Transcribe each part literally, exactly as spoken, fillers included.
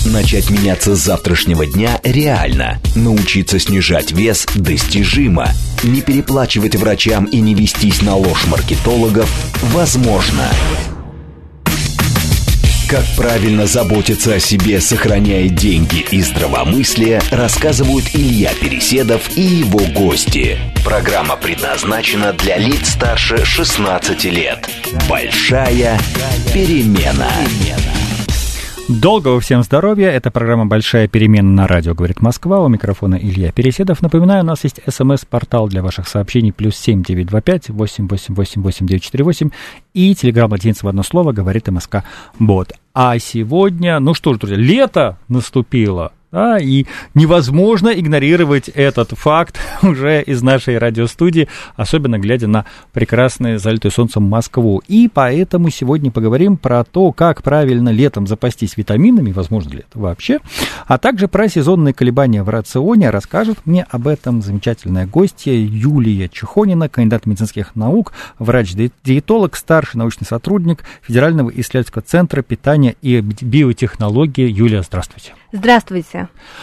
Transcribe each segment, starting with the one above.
Начать меняться с завтрашнего дня реально. Научиться снижать вес достижимо. Не переплачивать врачам и не вестись на ложь маркетологов возможно. Как правильно заботиться о себе, сохраняя деньги и здравомыслие, рассказывают Илья Переседов и его гости. Программа предназначена для лиц старше шестнадцати лет. Большая перемена. Доброго всем здоровья. Это программа «Большая перемена» на радио «Говорит Москва». У микрофона Илья Переседов. Напоминаю, у нас есть смс-портал для ваших сообщений плюс семь девять два пять восемь восемь восемь восемь девять четыре восемь и телеграм-латиница в одно слово «Говорит МСК Бот». А сегодня, ну что ж, друзья, лето наступило. Да, и невозможно игнорировать этот факт уже из нашей радиостудии, особенно глядя на прекрасную, залитую солнцем Москву. И поэтому сегодня поговорим про то, как правильно летом запастись витаминами, возможно ли это вообще, а также про сезонные колебания в рационе. Расскажет мне об этом замечательная гостья Юлия Чехонина, кандидат медицинских наук, врач-диетолог, старший научный сотрудник Федерального исследовательского центра питания и биотехнологии. Юлия, здравствуйте. Здравствуйте.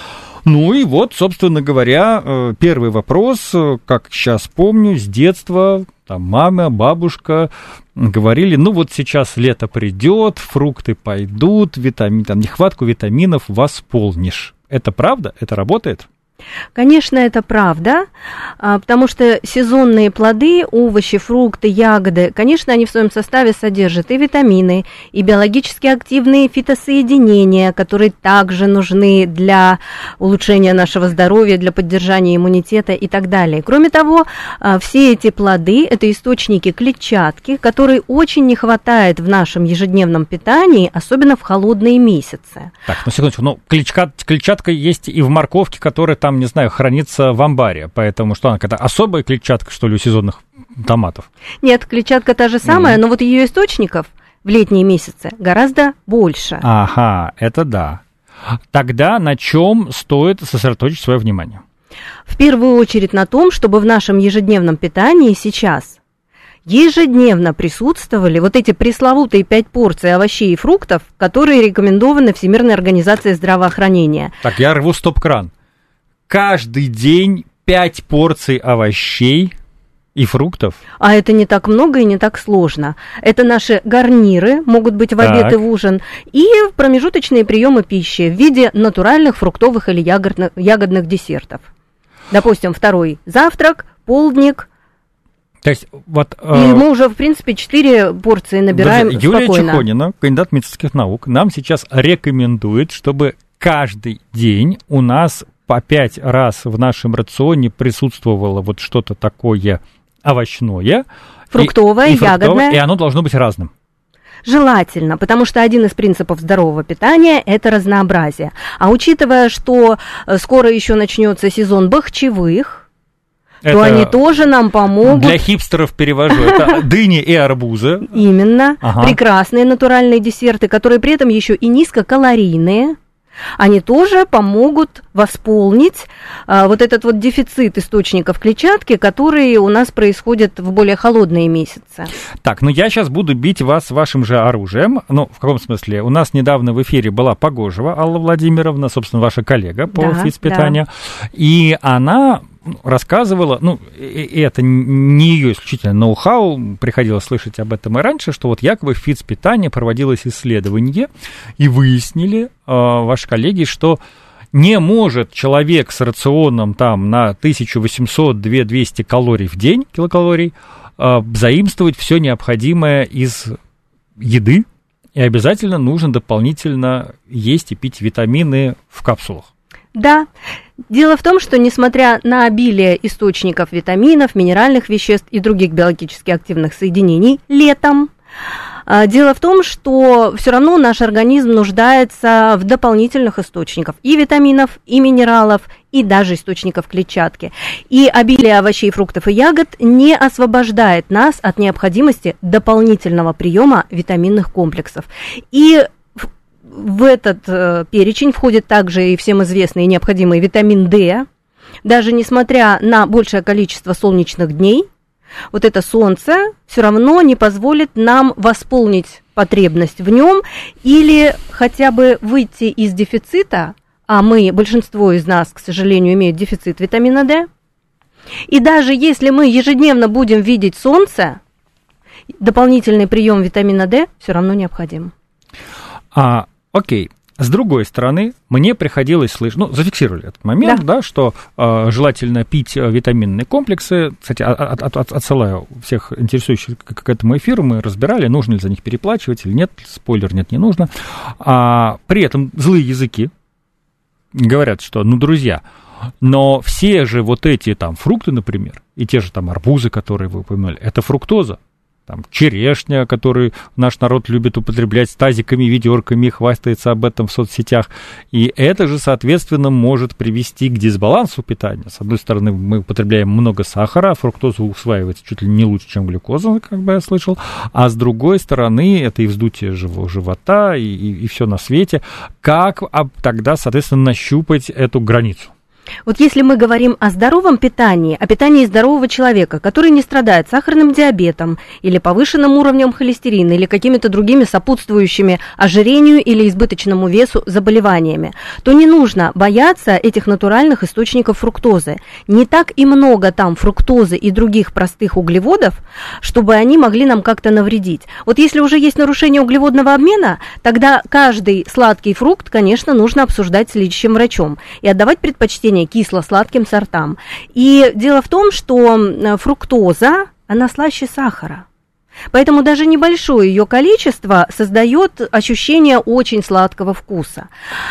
Ну и вот, собственно говоря, первый вопрос, как сейчас помню, с детства, там мама, бабушка говорили, ну вот сейчас лето придет, фрукты пойдут, витамин, там, нехватку витаминов восполнишь. Это правда? Это работает? Конечно, это правда, потому что сезонные плоды, овощи, фрукты, ягоды, конечно, они в своем составе содержат и витамины, и биологически активные фитосоединения, которые также нужны для улучшения нашего здоровья, для поддержания иммунитета и так далее. Кроме того, все эти плоды – это источники клетчатки, которой очень не хватает в нашем ежедневном питании, особенно в холодные месяцы. Так, ну секундочку, ну клетчатка, клетчатка есть и в морковке, которая там, не знаю, хранится в амбаре, поэтому что она, какая-то особая клетчатка, что ли, у сезонных томатов? Нет, клетчатка та же самая, mm-hmm. но вот ее источников в летние месяцы гораздо больше. Ага, это да. Тогда на чем стоит сосредоточить свое внимание? В первую очередь на том, чтобы в нашем ежедневном питании сейчас ежедневно присутствовали вот эти пресловутые пять порций овощей и фруктов, которые рекомендованы Всемирной организацией здравоохранения. Так, я рву стоп-кран. Каждый день пять порций овощей и фруктов. А это не так много и не так сложно. Это наши гарниры, могут быть в обед так. и в ужин, и промежуточные приемы пищи в виде натуральных фруктовых или ягодных, ягодных десертов. Допустим, второй завтрак, полдник. То есть, вот, и э... мы уже, в принципе, четыре порции набираем Друзья, Юлия спокойно. Чехонина, кандидат медицинских наук, нам сейчас рекомендует, чтобы каждый день у нас по пять раз в нашем рационе присутствовало вот что-то такое овощное. Фруктовое, и, и фруктовое, ягодное. И оно должно быть разным. Желательно, потому что один из принципов здорового питания – это разнообразие. А учитывая, что скоро еще начнется сезон бахчевых, это то они тоже нам помогут. Для хипстеров перевожу. Это дыни и арбузы. Именно. Ага. Прекрасные натуральные десерты, которые при этом еще и низкокалорийные. Они тоже помогут восполнить а, вот этот вот дефицит источников клетчатки, который у нас происходит в более холодные месяцы. Так, ну я сейчас буду бить вас вашим же оружием. Ну, в каком смысле? У нас недавно в эфире была Погожева Алла Владимировна, собственно, ваша коллега по да, физпитанию. Да. И она рассказывала, ну, и это не ее исключительно ноу-хау, приходилось слышать об этом и раньше, что вот якобы в физпитании проводилось исследование, и выяснили э, ваши коллеги, что не может человек с рационом там на тысяча восемьсот - две тысячи двести калорий в день, килокалорий, э, заимствовать все необходимое из еды, и обязательно нужно дополнительно есть и пить витамины в капсулах. Да. Дело в том, что несмотря на обилие источников витаминов, минеральных веществ и других биологически активных соединений летом, дело в том, что все равно наш организм нуждается в дополнительных источниках и витаминов, и минералов, и даже источников клетчатки. И обилие овощей, фруктов и ягод не освобождает нас от необходимости дополнительного приема витаминных комплексов. И в этот э, перечень входит также и всем известный и необходимый витамин D. Даже несмотря на большее количество солнечных дней, вот это солнце все равно не позволит нам восполнить потребность в нем или хотя бы выйти из дефицита, а мы, большинство из нас, к сожалению, имеют дефицит витамина D. И даже если мы ежедневно будем видеть солнце, дополнительный прием витамина D все равно необходим. А, окей. С другой стороны, мне приходилось слышать, ну, зафиксировали этот момент, да, да что э, желательно пить витаминные комплексы. Кстати, от, от, от, отсылаю всех интересующих к, к этому эфиру, мы разбирали, нужно ли за них переплачивать или нет, спойлер, нет, не нужно. А, при этом злые языки говорят, что, ну, друзья, но все же вот эти там фрукты, например, и те же там арбузы, которые вы упомянули, это фруктоза. Там черешня, которую наш народ любит употреблять с тазиками, ведерками, хвастается об этом в соцсетях. И это же, соответственно, может привести к дисбалансу питания. С одной стороны, мы употребляем много сахара, а фруктоза усваивается чуть ли не лучше, чем глюкоза, как бы я слышал. А с другой стороны, это и вздутие живота, и, и, и все на свете. Как а тогда, соответственно, нащупать эту границу? Вот если мы говорим о здоровом питании, о питании здорового человека, который не страдает сахарным диабетом или повышенным уровнем холестерина или какими-то другими сопутствующими ожирению или избыточному весу заболеваниями, то не нужно бояться этих натуральных источников фруктозы. Не так и много там фруктозы и других простых углеводов, чтобы они могли нам как-то навредить. Вот если уже есть нарушение углеводного обмена, тогда каждый сладкий фрукт, конечно, нужно обсуждать с лечащим врачом и отдавать предпочтение кисло-сладким сортам. И дело в том, что фруктоза, она слаще сахара. Поэтому даже небольшое ее количество создает ощущение очень сладкого вкуса.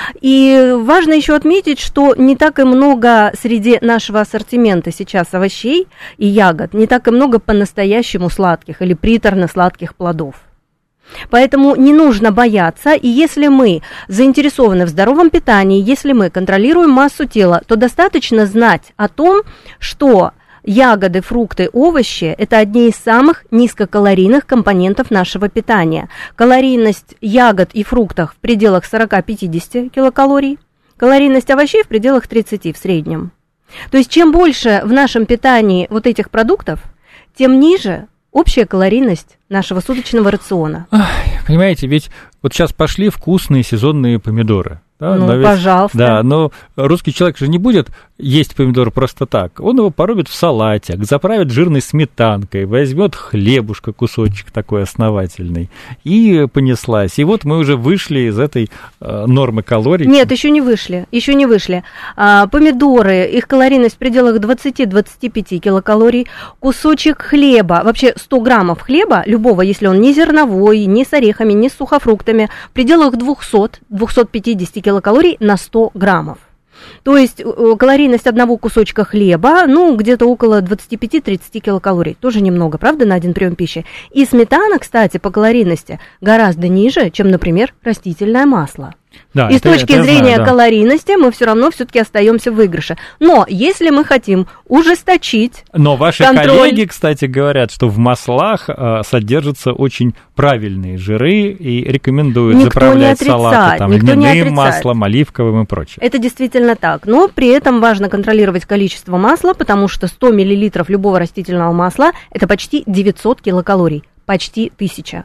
И важно еще отметить, что не так и много среди нашего ассортимента сейчас овощей и ягод, не так и много по-настоящему сладких или приторно-сладких плодов. Поэтому не нужно бояться, и если мы заинтересованы в здоровом питании, если мы контролируем массу тела, то достаточно знать о том, что ягоды, фрукты, овощи – это одни из самых низкокалорийных компонентов нашего питания. Калорийность ягод и фруктов в пределах сорок-пятьдесят килокалорий, калорийность овощей в пределах тридцати в среднем. То есть чем больше в нашем питании вот этих продуктов, тем ниже общая калорийность нашего суточного рациона. Ах, понимаете, ведь вот сейчас пошли вкусные сезонные помидоры. Да, ну, да, ведь, пожалуйста. Да, но русский человек же не будет есть помидор просто так. Он его порубит в салатик, заправит жирной сметанкой, возьмет хлебушка, кусочек такой основательный, и понеслась. И вот мы уже вышли из этой э, нормы калорий. Нет, еще не вышли, еще не вышли. А, помидоры, их калорийность в пределах двадцати-двадцати пяти килокалорий. Кусочек хлеба, вообще сто граммов хлеба, любого, если он не зерновой, не с орехами, не с сухофруктами, в пределах двухсот-двухсот пятидесяти килокалорий на сто граммов. То есть калорийность одного кусочка хлеба, ну, где-то около двадцати пяти-тридцати килокалорий. Тоже немного, правда, на один прием пищи. И сметана, кстати, по калорийности гораздо ниже, чем, например, растительное масло. Да, и это, с точки это зрения знаю, да. калорийности мы все равно все-таки остаемся в выигрыше. Но если мы хотим ужесточить Но ваши контроль... коллеги, кстати, говорят, что в маслах э, содержатся очень правильные жиры и рекомендуют никто заправлять салаты там, льняным маслом, оливковым и прочее. Это действительно так. Но при этом важно контролировать количество масла, потому что сто миллилитров любого растительного масла – это почти девятьсот килокалорий, почти тысяча.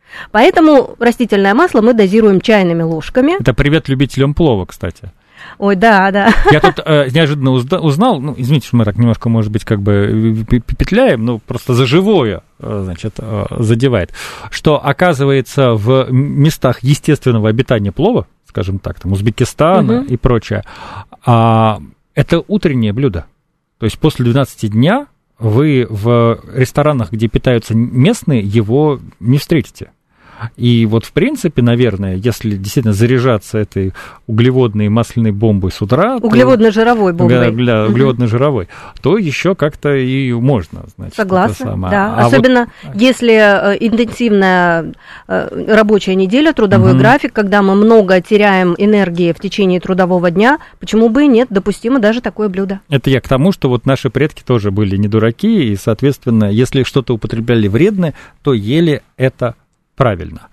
Поэтому растительное масло мы дозируем чайными ложками. Это привет любителям плова, кстати. Ой, да, да. Я тут э, неожиданно узда- узнал, ну, извините, что мы так немножко, может быть, как бы петляем, но просто за живое, э, значит, э, задевает, что, оказывается, в местах естественного обитания плова, скажем так, там, Узбекистана угу. и прочее, э, это утреннее блюдо. То есть после двенадцати дня вы в ресторанах, где питаются местные, его не встретите. И вот, в принципе, наверное, если действительно заряжаться этой углеводной и масляной бомбой с утра... Углеводно-жировой бомбой. Да, углеводно-жировой, то еще как-то и можно, значит. Согласна, да. А Особенно вот... если интенсивная рабочая неделя, трудовой угу. график, когда мы много теряем энергии в течение трудового дня, почему бы и нет, допустимо даже такое блюдо. Это я к тому, что вот наши предки тоже были не дураки, и, соответственно, если что-то употребляли вредное, то ели это правильно.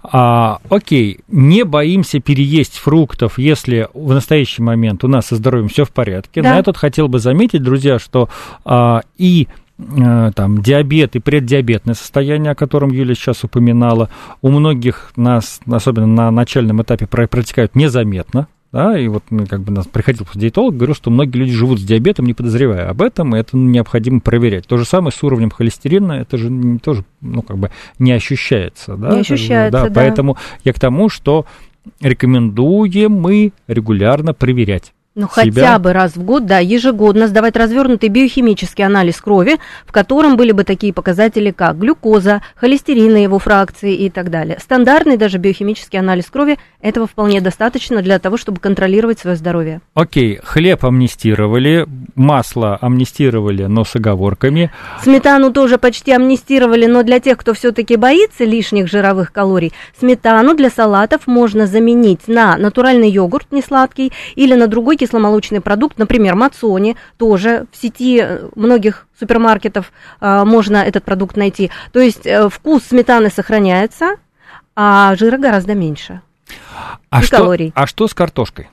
А, окей, не боимся переесть фруктов, если в настоящий момент у нас со здоровьем все в порядке. Да. На этот хотел бы заметить, друзья, что а, и там, диабет и преддиабетное состояние, о котором Юлия сейчас упоминала, у многих нас, особенно на начальном этапе, протекают незаметно. Да, и вот как бы нас приходил диетолог, говорил, что многие люди живут с диабетом, не подозревая об этом, и это необходимо проверять. То же самое с уровнем холестерина, это же не, тоже, ну, как бы не ощущается. Да? Не ощущается, да, да. Поэтому я к тому, что рекомендуем мы регулярно проверять. Ну, себя. Хотя бы раз в год, да, ежегодно сдавать развернутый биохимический анализ крови, в котором были бы такие показатели, как глюкоза, холестерин и его фракции и так далее. Стандартный даже биохимический анализ крови, этого вполне достаточно для того, чтобы контролировать свое здоровье. Окей, хлеб амнистировали, масло амнистировали, но с оговорками. Сметану тоже почти амнистировали, но для тех, кто все-таки боится лишних жировых калорий, сметану для салатов можно заменить на натуральный йогурт несладкий или на другой кисломолочный продукт, например, мацони, тоже в сети многих супермаркетов а, можно этот продукт найти. То есть а, вкус сметаны сохраняется, а жира гораздо меньше. А, и что, калорий. А что с картошкой?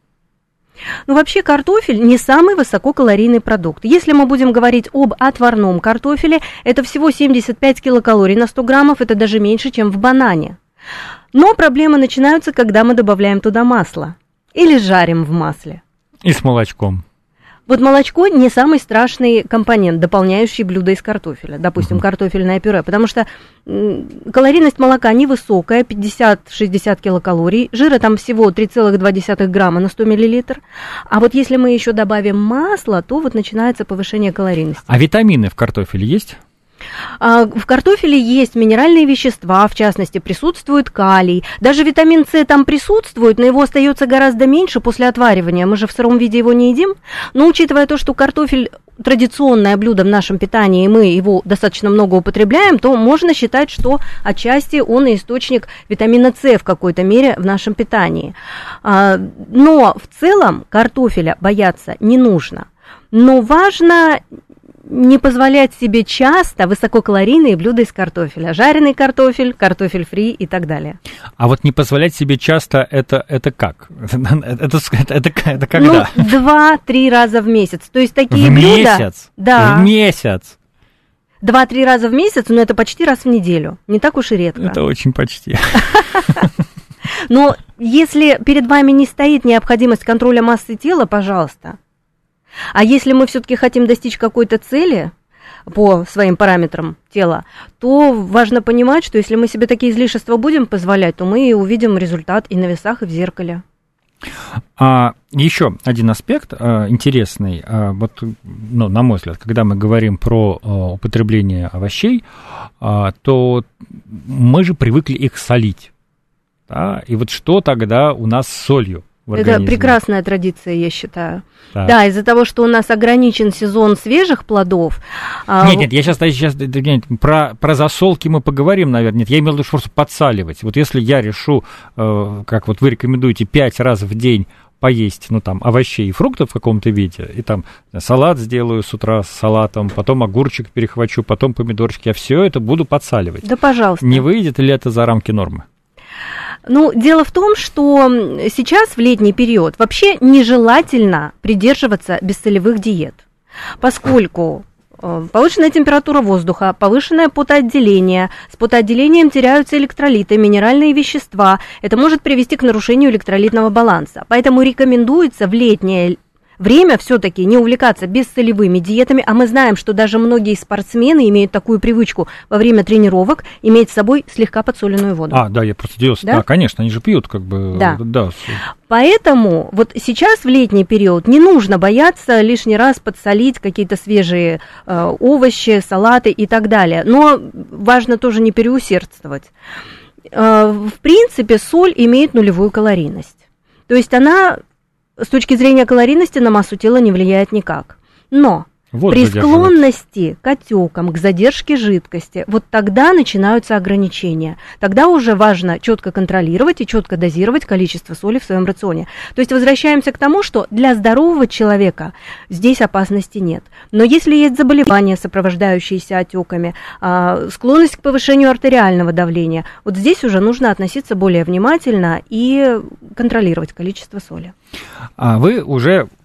Ну, вообще картофель не самый высококалорийный продукт. Если мы будем говорить об отварном картофеле, это всего семьдесят пять килокалорий на сто граммов, это даже меньше, чем в банане. Но проблемы начинаются, когда мы добавляем туда масло или жарим в масле. И с молочком. Вот молочко не самый страшный компонент, дополняющий блюдо из картофеля, допустим, uh-huh. картофельное пюре, потому что калорийность молока невысокая, пятьдесят-шестьдесят килокалорий, жира там всего три целых два десятых грамма на сто миллилитров, а вот если мы еще добавим масло, то вот начинается повышение калорийности. А витамины в картофеле есть? В картофеле есть минеральные вещества, в частности, присутствует калий. Даже витамин С там присутствует, но его остается гораздо меньше после отваривания. Мы же в сыром виде его не едим. Но учитывая то, что картофель традиционное блюдо в нашем питании, и мы его достаточно много употребляем, то можно считать, что отчасти он и источник витамина С в какой-то мере в нашем питании. Но в целом картофеля бояться не нужно. Но важно не позволять себе часто высококалорийные блюда из картофеля. Жареный картофель, картофель фри и так далее. А вот не позволять себе часто, это, это как? Это, это, это, это когда? Ну, два-три раза в месяц. То есть такие в блюда... месяц? Да. В месяц? Два-три раза в месяц, но это почти раз в неделю. Не так уж и редко. Это очень почти. Но если перед вами не стоит необходимость контроля массы тела, пожалуйста. А если мы все-таки хотим достичь какой-то цели по своим параметрам тела, то важно понимать, что если мы себе такие излишества будем позволять, то мы увидим результат и на весах, и в зеркале. А, еще один аспект а, интересный, а, вот, ну, на мой взгляд, когда мы говорим про а, употребление овощей, а, то мы же привыкли их солить. Да? И вот что тогда у нас с солью? Это прекрасная традиция, я считаю. Так. Да, из-за того, что у нас ограничен сезон свежих плодов. Нет, нет, я сейчас, сейчас нет, про, про засолки мы поговорим, наверное. Нет, я имел в виду просто подсаливать. Вот если я решу, э, как вот вы рекомендуете, пять раз в день поесть, ну, там, овощей и фруктов в каком-то виде, и там салат сделаю с утра с салатом, потом огурчик перехвачу, потом помидорчики, я все это буду подсаливать. Да, пожалуйста. Не выйдет ли это за рамки нормы? Ну, дело в том, что сейчас в летний период вообще нежелательно придерживаться бессолевых диет, поскольку повышенная температура воздуха, повышенное потоотделение, с потоотделением теряются электролиты, минеральные вещества. Это может привести к нарушению электролитного баланса. Поэтому рекомендуется в летнее время все-таки не увлекаться бессолевыми диетами, а мы знаем, что даже многие спортсмены имеют такую привычку во время тренировок иметь с собой слегка подсоленную воду. А, да, я просто делался. Да? Да, конечно, они же пьют как бы. Да. Да. Поэтому вот сейчас в летний период не нужно бояться лишний раз подсолить какие-то свежие э, овощи, салаты и так далее. Но важно тоже не переусердствовать. Э, в принципе, соль имеет нулевую калорийность. То есть она с точки зрения калорийности на массу тела не влияет никак. Но вот при склонности к отекам, к задержке жидкости, вот тогда начинаются ограничения. Тогда уже важно четко контролировать и четко дозировать количество соли в своем рационе. То есть возвращаемся к тому, что для здорового человека здесь опасности нет. Но если есть заболевания, сопровождающиеся отеками, склонность к повышению артериального давления, вот здесь уже нужно относиться более внимательно и контролировать количество соли. А вы уже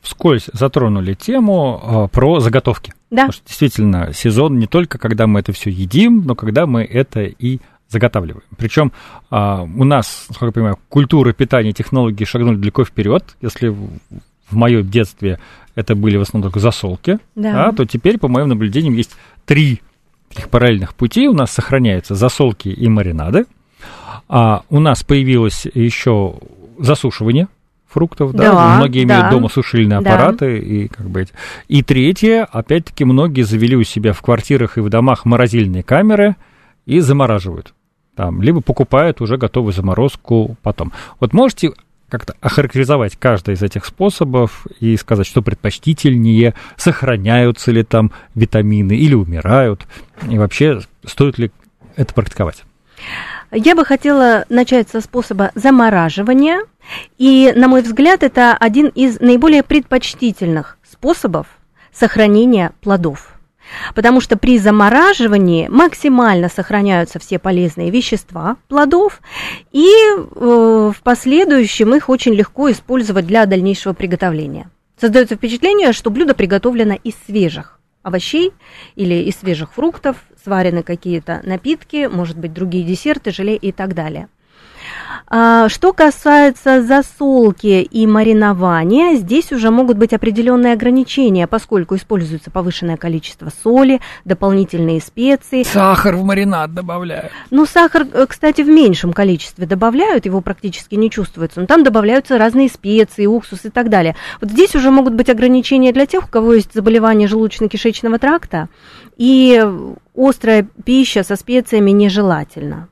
вскользь затронули тему э, про заготовки. Да. Потому что действительно сезон не только когда мы это все едим, но когда мы это и заготавливаем. Причем э, у нас, как я понимаю, культура питания, технологии шагнули далеко вперед. Если в, в моем детстве это были в основном только засолки, да. Да, то теперь, по моим наблюдениям, есть три таких параллельных путей. У нас сохраняются засолки и маринады. А у нас появилось еще засушивание фруктов, да, да многие да. имеют дома сушильные аппараты, да. и как бы эти. И третье, опять-таки, многие завели у себя в квартирах и в домах морозильные камеры и замораживают. Там, либо покупают уже готовую заморозку потом. Вот можете как-то охарактеризовать каждый из этих способов и сказать, что предпочтительнее, сохраняются ли там витамины или умирают, и вообще стоит ли это практиковать? Я бы хотела начать со способа замораживания, и, на мой взгляд, это один из наиболее предпочтительных способов сохранения плодов, потому что при замораживании максимально сохраняются все полезные вещества плодов, и э, в последующем их очень легко использовать для дальнейшего приготовления. Создается впечатление, что блюдо приготовлено из свежих овощей или из свежих фруктов, сварены какие-то напитки, может быть, другие десерты, желе и так далее. Что касается засолки и маринования, здесь уже могут быть определенные ограничения, поскольку используется повышенное количество соли, дополнительные специи. Сахар в маринад добавляют. Ну, сахар, кстати, в меньшем количестве добавляют, его практически не чувствуется, но там добавляются разные специи, уксус и так далее. Вот здесь уже могут быть ограничения для тех, у кого есть заболевание желудочно-кишечного тракта, и острая пища со специями нежелательна.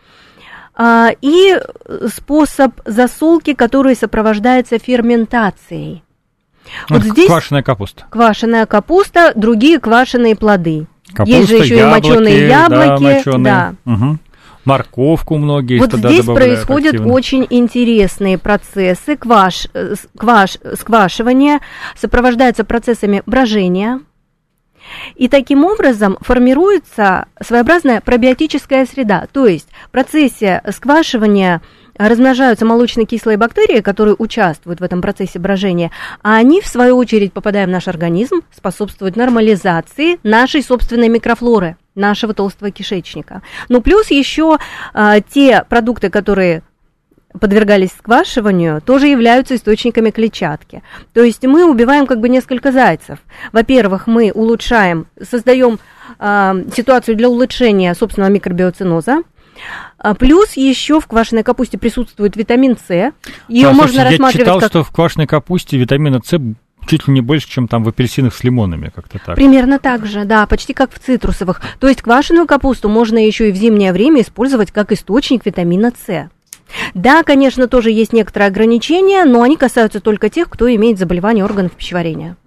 И способ засолки, который сопровождается ферментацией. Вот здесь квашеная капуста. Квашеная капуста, другие квашеные плоды. Капуста, есть же еще яблоки, и моченые яблоки. Да, моченые. Да. Угу. Морковку многие вот туда здесь добавляют. происходят активно. Очень интересные процессы кваш, кваш, сквашивания, сопровождаются процессами брожения. И таким образом формируется своеобразная пробиотическая среда, то есть в процессе сквашивания размножаются молочно-кислые бактерии, которые участвуют в этом процессе брожения, а они, в свою очередь, попадая в наш организм, способствуют нормализации нашей собственной микрофлоры, нашего толстого кишечника. Ну, плюс еще а, те продукты, которые подвергались сквашиванию, тоже являются источниками клетчатки. То есть мы убиваем как бы несколько зайцев. Во-первых, мы улучшаем, создаем э, ситуацию для улучшения собственного микробиоциноза. А плюс еще в квашеной капусте присутствует витамин С. Ее а, можно слушайте, рассматривать я читал, как... что в квашеной капусте витамина С чуть ли не больше, чем там в апельсинах с лимонами, как-то так. Примерно так же, да, почти как в цитрусовых. То есть квашеную капусту можно еще и в зимнее время использовать как источник витамина С. Да, конечно, тоже есть некоторые ограничения, но они касаются только тех, кто имеет заболевание органов пищеварения.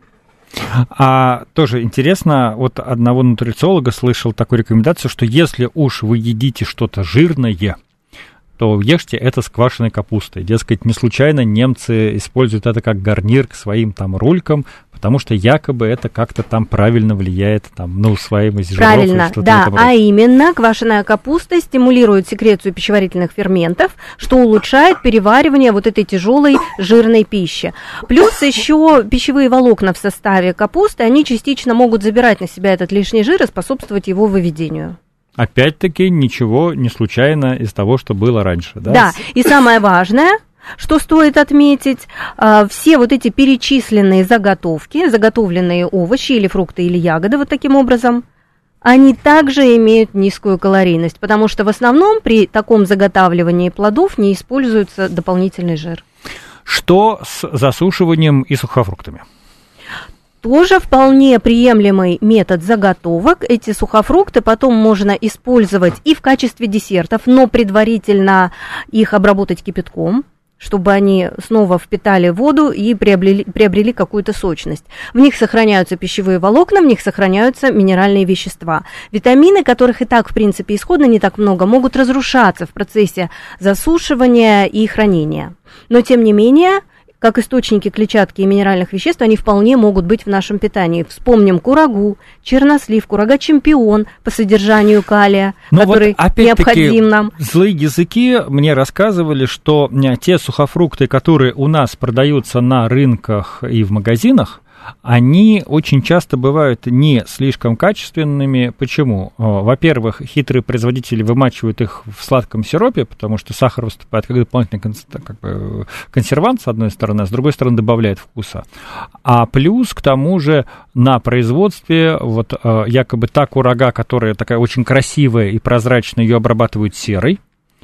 А тоже интересно, вот одного нутрициолога слышал такую рекомендацию, что если уж вы едите что-то жирное, то ешьте это с квашеной капустой. Дескать, не случайно немцы используют это как гарнир к своим там рулькам, потому что якобы это как-то там правильно влияет там, на усвояемость жиров. Правильно, да, а именно квашеная капуста стимулирует секрецию пищеварительных ферментов, что улучшает переваривание вот этой тяжелой жирной пищи. Плюс еще пищевые волокна в составе капусты, они частично могут забирать на себя этот лишний жир и способствовать его выведению. Опять-таки ничего не случайно из того, что было раньше. Да, да. И самое важное, что стоит отметить, все вот эти перечисленные заготовки, заготовленные овощи или фрукты или ягоды вот таким образом, они также имеют низкую калорийность, потому что в основном при таком заготавливании плодов не используется дополнительный жир. Что с засушиванием и сухофруктами? Тоже вполне приемлемый метод заготовок. Эти сухофрукты потом можно использовать и в качестве десертов, но предварительно их обработать кипятком, чтобы они снова впитали воду и приобрели, приобрели какую-то сочность. В них сохраняются пищевые волокна, в них сохраняются минеральные вещества. Витамины, которых и так, в принципе, исходно не так много, могут разрушаться в процессе засушивания и хранения. Но, тем не менее, как источники клетчатки и минеральных веществ, они вполне могут быть в нашем питании. Вспомним курагу, чернослив, курага-чемпион по содержанию калия, но который вот необходим нам. Злые языки мне рассказывали, что те сухофрукты, которые у нас продаются на рынках и в магазинах, они очень часто бывают не слишком качественными. Почему? Во-первых, хитрые производители вымачивают их в сладком сиропе, потому что сахар выступает как дополнительный как бы консервант, с одной стороны, а с другой стороны добавляет вкуса. А плюс, к тому же, на производстве вот якобы та курага, которая такая очень красивая и прозрачная, ее обрабатывают серой.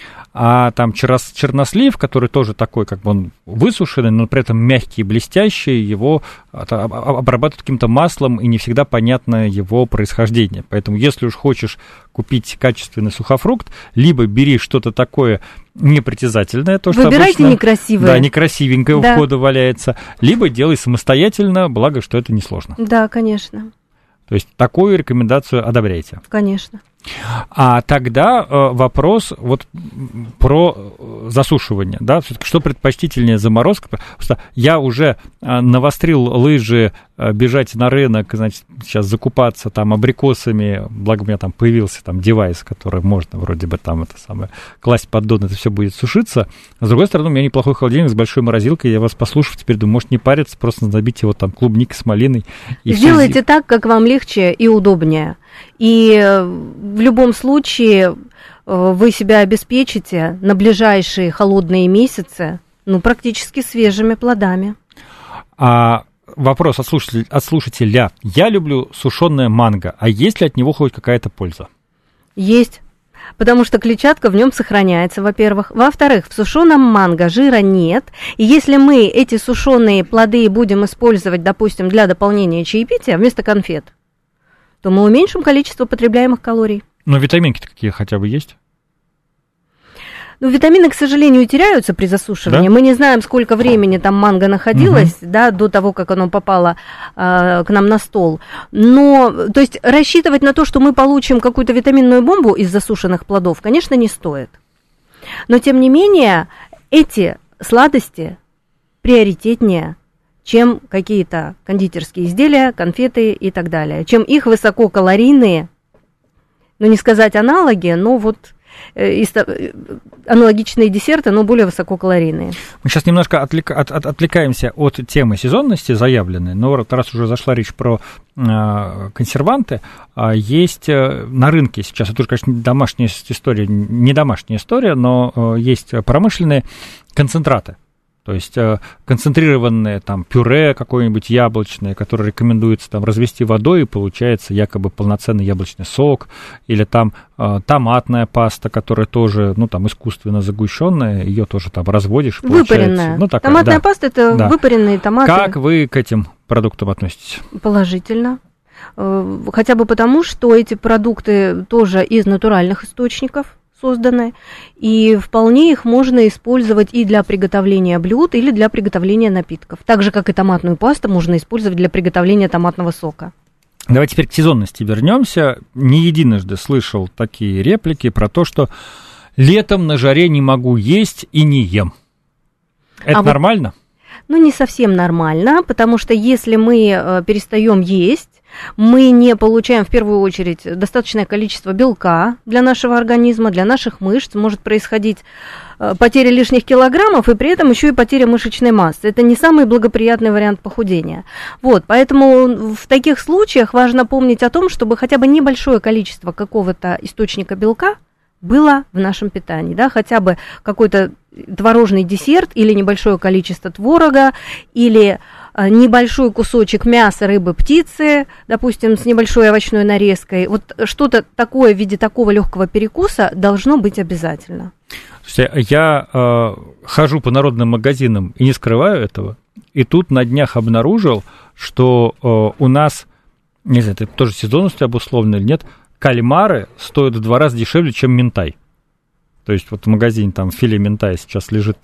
А там чернослив, который тоже такой, как бы он высушенный, но при этом мягкий и блестящий, его обрабатывают каким-то маслом, и не всегда понятно его происхождение. Поэтому, если уж хочешь купить качественный сухофрукт, либо бери что-то такое непритязательное, то, что выбирайте обычно, некрасивое. Да, некрасивенькое да. у входа валяется, либо делай самостоятельно, благо, что это несложно. Да, конечно. То есть такую рекомендацию одобряете? Конечно. А тогда э, вопрос вот про засушивание, да, все-таки что предпочтительнее, заморозка? Потому что я уже э, навострил лыжи, э, бежать на рынок, значит, сейчас закупаться там абрикосами, благо у меня там появился там девайс, который можно вроде бы там это самое класть поддон, это все будет сушиться. А с другой стороны, у меня неплохой холодильник с большой морозилкой, я вас послушав, теперь думаю, может не париться, просто забить его там клубникой с малиной. И сделайте все... так, как вам легче и удобнее. И в любом случае вы себя обеспечите на ближайшие холодные месяцы, ну, практически свежими плодами. А вопрос от слушателя, от слушателя. Я люблю сушеное манго, а есть ли от него хоть какая-то польза? Есть, потому что клетчатка в нем сохраняется, во-первых. Во-вторых, в сушеном манго жира нет, и если мы эти сушеные плоды будем использовать, допустим, для дополнения чаепития вместо конфет, то мы уменьшим количество потребляемых калорий. Но витаминки-то какие хотя бы есть? Ну, витамины, к сожалению, теряются при засушивании. Да? Мы не знаем, сколько времени там манго находилось, угу. да, до того, как оно попало э, к нам на стол. Но, то есть, рассчитывать на то, что мы получим какую-то витаминную бомбу из засушенных плодов, конечно, не стоит. Но, тем не менее, эти сладости приоритетнее, чем какие-то кондитерские изделия, конфеты и так далее, чем их высококалорийные, ну, не сказать аналоги, но вот э, э, аналогичные десерты, но более высококалорийные. Мы сейчас немножко отвлека, от, от, отвлекаемся от темы сезонности заявленной, но раз уже зашла речь про э, консерванты, э, есть э, на рынке сейчас, это уже, конечно, домашняя история, не домашняя история, но э, есть промышленные концентраты. То есть э, концентрированное там пюре какое-нибудь яблочное, которое рекомендуется там развести водой, и получается якобы полноценный яблочный сок, или там э, томатная паста, которая тоже, ну, там, искусственно загущенная, ее тоже там разводишь. Выпаренная. Ну, такая, томатная да. паста – это да. выпаренные томаты. Как вы к этим продуктам относитесь? Положительно. Хотя бы потому, что эти продукты тоже из натуральных источников созданы, и вполне их можно использовать и для приготовления блюд, или для приготовления напитков. Так же, как и томатную пасту можно использовать для приготовления томатного сока. Давайте теперь к сезонности вернемся. Не единожды слышал такие реплики про то, что летом на жаре не могу есть и не ем. Это а нормально? Вот, ну, не совсем нормально, потому что если мы перестаем есть, мы не получаем в первую очередь достаточное количество белка для нашего организма, для наших мышц. Может происходить потеря лишних килограммов и при этом еще и потеря мышечной массы. Это не самый благоприятный вариант похудения. Вот, поэтому в таких случаях важно помнить о том, чтобы хотя бы небольшое количество какого-то источника белка было в нашем питании, да, хотя бы какой-то творожный десерт или небольшое количество творога, или небольшой кусочек мяса, рыбы, птицы, допустим, с небольшой овощной нарезкой. Вот что-то такое в виде такого легкого перекуса должно быть обязательно. Слушайте, я э, хожу по народным магазинам и не скрываю этого, и тут на днях обнаружил, что э, у нас, не знаю, это тоже сезонностью обусловлено или нет, кальмары стоят в два раза дешевле, чем минтай. То есть вот в магазине там филе минтая сейчас лежит там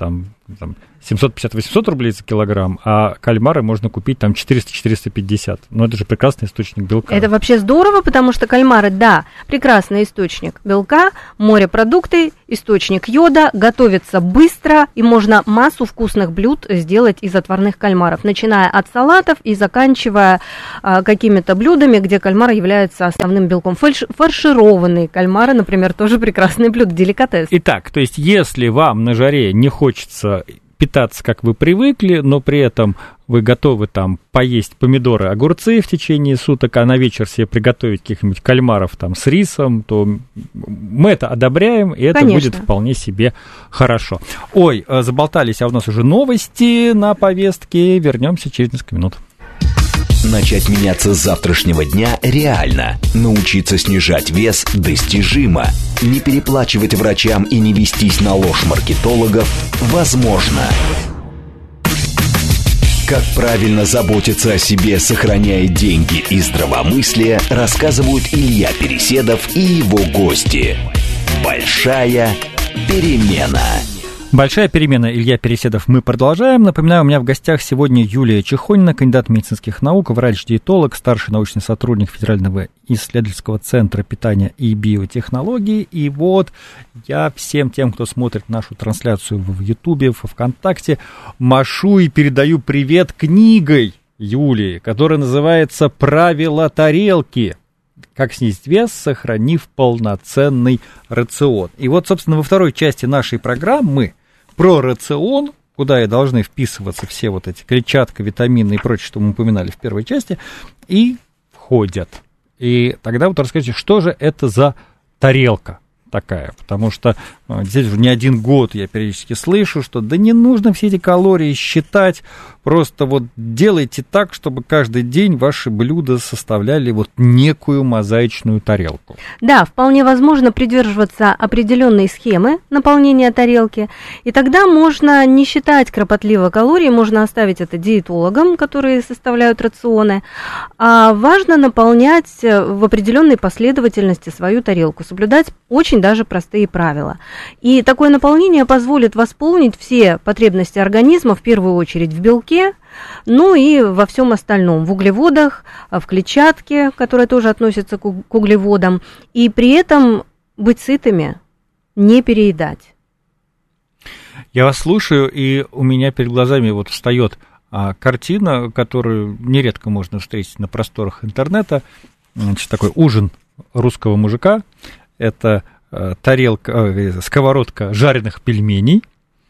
там, семьсот пятьдесят - восемьсот рублей за килограмм, а кальмары можно купить там четыреста - четыреста пятьдесят. Но это же прекрасный источник белка. Это вообще здорово, потому что кальмары, да, прекрасный источник белка, морепродукты, источник йода, готовится быстро, и можно массу вкусных блюд сделать из отварных кальмаров, начиная от салатов и заканчивая а, какими-то блюдами, где кальмар является основным белком. Фальш, фаршированные кальмары, например, тоже прекрасный блюдо, деликатес. Итак, то есть если вам на жаре не хочется питаться, как вы привыкли, но при этом вы готовы там поесть помидоры, огурцы в течение суток, а на вечер себе приготовить каких-нибудь кальмаров там с рисом, то мы это одобряем, и это Конечно. будет вполне себе хорошо. Ой, заболтались, а у нас уже новости на повестке. Вернемся через несколько минут. Начать меняться с завтрашнего дня реально. Научиться снижать вес достижимо. Не переплачивать врачам и не вестись на ложь маркетологов возможно. Как правильно заботиться о себе, сохраняя деньги и здравомыслие, рассказывают Илья Переседов и его гости. Большая перемена. Большая перемена. Илья Переседов. Мы продолжаем. Напоминаю, у меня в гостях сегодня Юлия Чехонина, кандидат медицинских наук, врач-диетолог, старший научный сотрудник Федерального исследовательского центра питания и биотехнологий. И вот я всем тем, кто смотрит нашу трансляцию в Ютубе, в ВКонтакте, машу и передаю привет книгой Юлии, которая называется «Правила тарелки. Как снизить вес, сохранив полноценный рацион». И вот, собственно, во второй части нашей программы про рацион, куда и должны вписываться все вот эти клетчатка, витамины и прочее, что мы упоминали в первой части, и входят. И тогда вот расскажите, что же это за тарелка такая, потому что здесь уже не один год я периодически слышу, что да не нужно все эти калории считать, просто вот делайте так, чтобы каждый день ваши блюда составляли вот некую мозаичную тарелку. Да, вполне возможно придерживаться определенной схемы наполнения тарелки, и тогда можно не считать кропотливо калорий, можно оставить это диетологам, которые составляют рационы, а важно наполнять в определенной последовательности свою тарелку, соблюдать очень даже простые правила. И такое наполнение позволит восполнить все потребности организма, в первую очередь в белке, ну и во всем остальном, в углеводах, в клетчатке, которая тоже относится к углеводам, и при этом быть сытыми, не переедать. Я вас слушаю, и у меня перед глазами вот встает а, картина, которую нередко можно встретить на просторах интернета. Значит, такой ужин русского мужика. Это тарелка, сковородка жареных пельменей,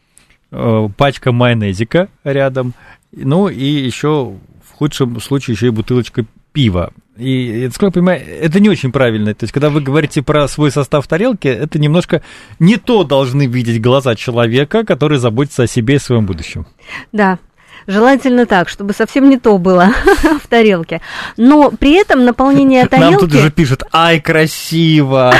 пачка майонезика рядом, ну и еще в худшем случае еще и бутылочка пива. И, насколько я понимаю, это не очень правильно. То есть, когда вы говорите про свой состав тарелки, это немножко не то должны видеть глаза человека, который заботится о себе и своем будущем. Да. Желательно так, чтобы совсем не то было в тарелке. Но при этом наполнение тарелки... Нам тут уже пишут: «Ай, красиво!»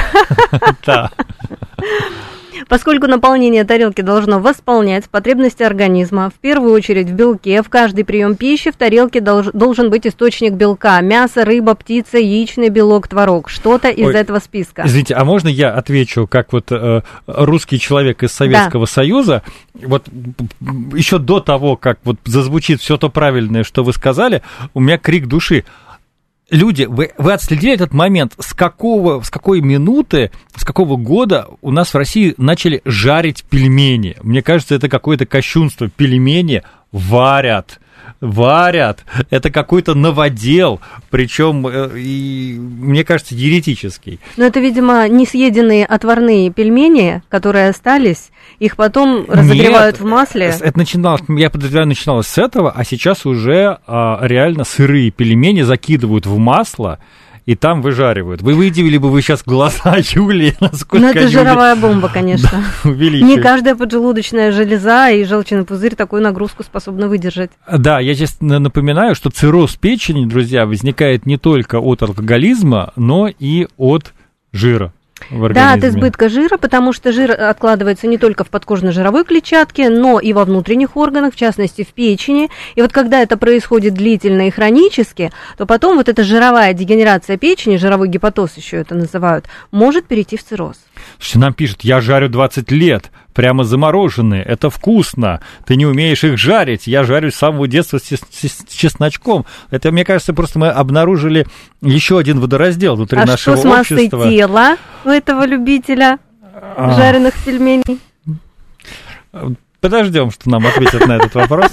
Поскольку наполнение тарелки должно восполнять потребности организма, в первую очередь в белке, в каждый прием пищи в тарелке долж, должен быть источник белка. Мясо, рыба, птица, яичный белок, творог. Что-то из Ой, этого списка. Извините, а можно я отвечу, как вот э, русский человек из Советского да. Союза, вот еще до того, как вот зазвучит все то правильное, что вы сказали, у меня крик души. Люди, вы, вы отследили этот момент, с какого, с какой минуты, с какого года у нас в России начали жарить пельмени? Мне кажется, это какое-то кощунство. Пельмени варят, варят. Это какой-то новодел, причем, и, мне кажется, еретический. Но это, видимо, несъеденные отварные пельмени, которые остались, их потом разогревают Нет, в масле. Это начиналось, я подозреваю, начиналось с этого, а сейчас уже а, реально сырые пельмени закидывают в масло и там выжаривают. Вы видели бы вы сейчас глаза Юлии, насколько Ну, это жировая бомба, конечно. Да, не каждая поджелудочная железа и желчный пузырь такую нагрузку способны выдержать. Да, я сейчас напоминаю, что цирроз печени, друзья, возникает не только от алкоголизма, но и от жира. Да, от избытка жира, потому что жир откладывается не только в подкожно-жировой клетчатке, но и во внутренних органах, в частности, в печени. И вот когда это происходит длительно и хронически, то потом вот эта жировая дегенерация печени, жировой гепатоз еще это называют, может перейти в цирроз. Слушайте, нам пишут, я жарю двадцать лет, прямо замороженные, это вкусно, ты не умеешь их жарить, я жарю с самого детства с, с, с чесночком. Это, мне кажется, просто мы обнаружили еще один водораздел внутри а нашего общества. А что с массой тела у этого любителя а... жареных пельменей? Подождем, что нам ответят на этот вопрос.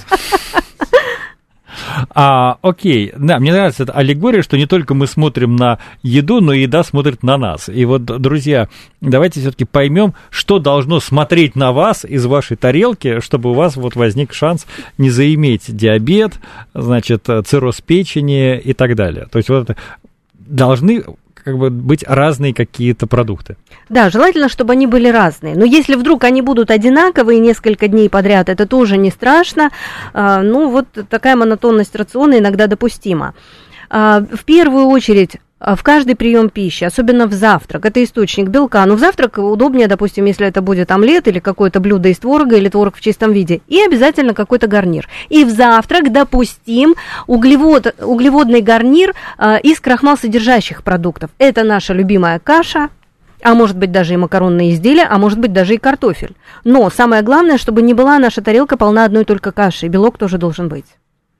А, окей, да, мне нравится эта аллегория, что не только мы смотрим на еду, но и еда смотрит на нас. И вот, друзья, давайте все-таки поймем, что должно смотреть на вас из вашей тарелки, чтобы у вас вот возник шанс не заиметь диабет, значит, цирроз печени и так далее. То есть вот это должны как бы быть разные какие-то продукты. Да, желательно, чтобы они были разные. Но если вдруг они будут одинаковые несколько дней подряд, это тоже не страшно. А, ну, вот такая монотонность рациона иногда допустима. А, в первую очередь, в каждый прием пищи, особенно в завтрак, это источник белка. Но в завтрак удобнее, допустим, если это будет омлет или какое-то блюдо из творога или творог в чистом виде. И обязательно какой-то гарнир. И в завтрак допустим углевод, углеводный гарнир а, из крахмалсодержащих продуктов. Это наша любимая каша, а может быть даже и макаронные изделия, а может быть даже и картофель. Но самое главное, чтобы не была наша тарелка полна одной только кашей. Белок тоже должен быть.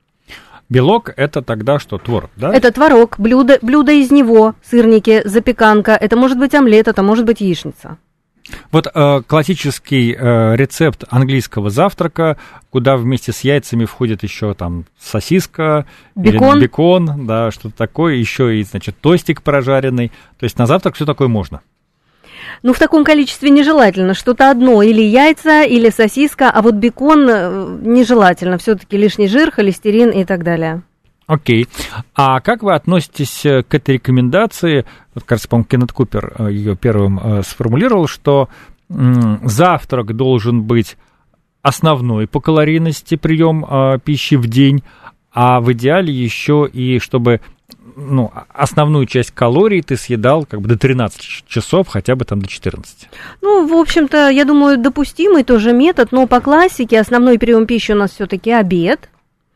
Белок – это тогда что, творог, да? Это творог, блюдо, блюдо из него, сырники, запеканка, это может быть омлет, это может быть яичница. Вот э, классический э, рецепт английского завтрака, куда вместе с яйцами входит еще там сосиска, бекон, или бекон, да, что-то такое, еще и, значит, тостик прожаренный. То есть на завтрак все такое можно. Ну, в таком количестве нежелательно. Что-то одно, или яйца, или сосиска, а вот бекон нежелательно. Все-таки лишний жир, холестерин и так далее. Окей. А как вы относитесь к этой рекомендации? Вот, кажется, по-моему, Кеннет Купер ее первым сформулировал, что м, завтрак должен быть основной по калорийности прием э, пищи в день, а в идеале еще и чтобы... ну, основную часть калорий ты съедал как бы до тринадцати часов, хотя бы там до четырнадцати. Ну, в общем-то, я думаю, допустимый тоже метод, но по классике основной прием пищи у нас все-таки обед.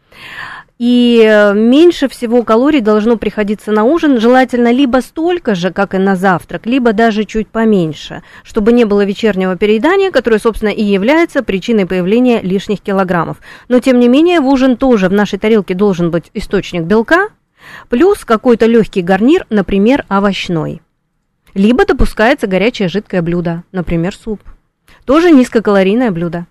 И меньше всего калорий должно приходиться на ужин, желательно либо столько же, как и на завтрак, либо даже чуть поменьше, чтобы не было вечернего переедания, которое, собственно, и является причиной появления лишних килограммов. Но, тем не менее, в ужин тоже в нашей тарелке должен быть источник белка, плюс какой-то легкий гарнир, например, овощной. Либо допускается горячее жидкое блюдо, например, суп. Тоже низкокалорийное блюдо.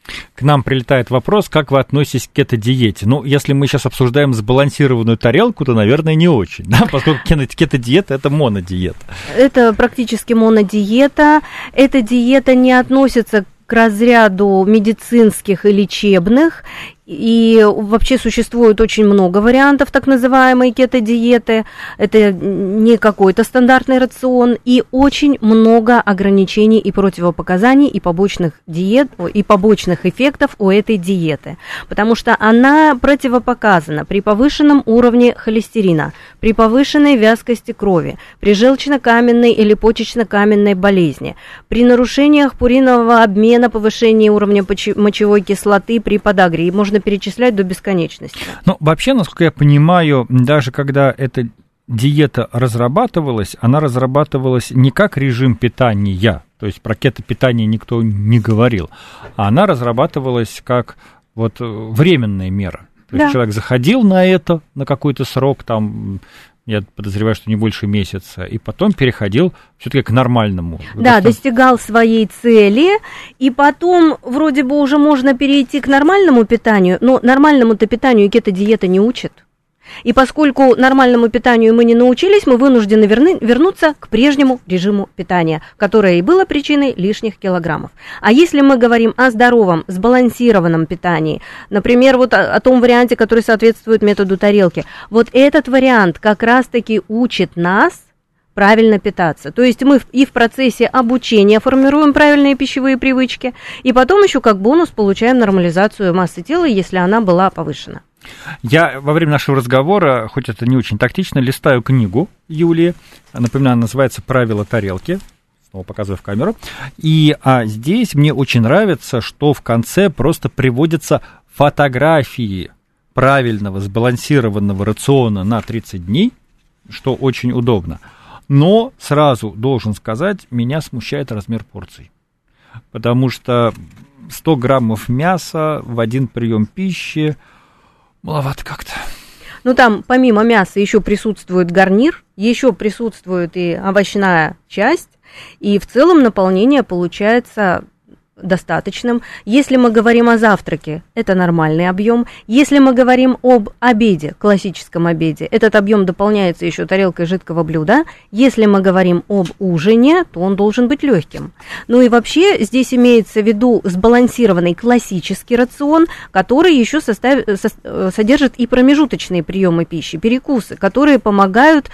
К нам прилетает вопрос, как вы относитесь к кето-диете. Ну, если мы сейчас обсуждаем сбалансированную тарелку, то, наверное, не очень, да, поскольку кето-диета – это монодиета. Это практически монодиета. Эта диета не относится к разряду медицинских и лечебных. И вообще существует очень много вариантов так называемой кето-диеты. Это не какой-то стандартный рацион. И очень много ограничений и противопоказаний, и побочных диет, и побочных эффектов у этой диеты. Потому что она противопоказана при повышенном уровне холестерина, при повышенной вязкости крови, при желчно-каменной или почечно-каменной болезни, при нарушениях пуринового обмена, повышении уровня мочевой кислоты, при подагре. Можно перечислять до бесконечности. Ну, вообще, насколько я понимаю, даже когда эта диета разрабатывалась, она разрабатывалась не как режим питания, то есть про кето-питание никто не говорил, а она разрабатывалась как вот временная мера. То да. есть человек заходил на это, на какой-то срок, там, я подозреваю, что не больше месяца, и потом переходил все-таки к нормальному. Да, достаточно... достигал своей цели, и потом вроде бы уже можно перейти к нормальному питанию, но нормальному-то питанию кето-диета не учит. И поскольку нормальному питанию мы не научились, мы вынуждены верны, вернуться к прежнему режиму питания, которое и было причиной лишних килограммов. А если мы говорим о здоровом, сбалансированном питании, например, вот о, о том варианте, который соответствует методу тарелки, вот этот вариант как раз-таки учит нас правильно питаться. То есть мы и в процессе обучения формируем правильные пищевые привычки, и потом еще как бонус получаем нормализацию массы тела, если она была повышена. Я во время нашего разговора, хоть это не очень тактично, листаю книгу Юлии. Напоминаю, она называется «Правила тарелки». Снова показываю в камеру. И а, здесь мне очень нравится, что в конце просто приводятся фотографии правильного сбалансированного рациона на тридцать дней, что очень удобно. Но сразу должен сказать, меня смущает размер порций. Потому что сто граммов мяса в один прием пищи маловато как-то. Ну, там помимо мяса еще присутствует гарнир, еще присутствует и овощная часть, и в целом наполнение получается достаточным. Если мы говорим о завтраке, это нормальный объем. Если мы говорим об обеде, классическом обеде, этот объем дополняется еще тарелкой жидкого блюда. Если мы говорим об ужине, то он должен быть легким. Ну и вообще здесь имеется в виду сбалансированный классический рацион, который еще состав... содержит и промежуточные приемы пищи, перекусы, которые помогают